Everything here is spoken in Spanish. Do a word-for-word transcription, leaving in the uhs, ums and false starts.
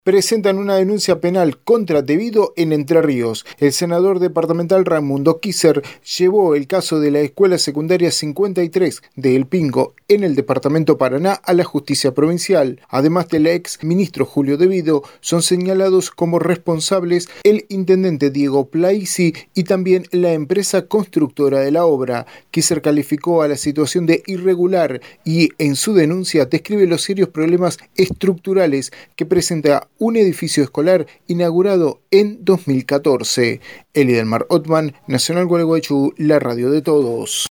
Presentan una denuncia penal contra Devido en Entre Ríos. El senador departamental Raimundo Kisser llevó el caso de la Escuela Secundaria cincuenta y tres de El Pingo en el departamento Paraná a la justicia provincial. Además del ex ministro Julio Devido, son señalados como responsables el intendente Diego Plaisi y también la empresa constructora de la obra. Kisser calificó a la situación de irregular y en su denuncia describe los serios problemas estructurales que presenta un edificio escolar inaugurado en dos mil catorce. Elidelmar Ottman, Nacional Gualeguaychú, la radio de todos.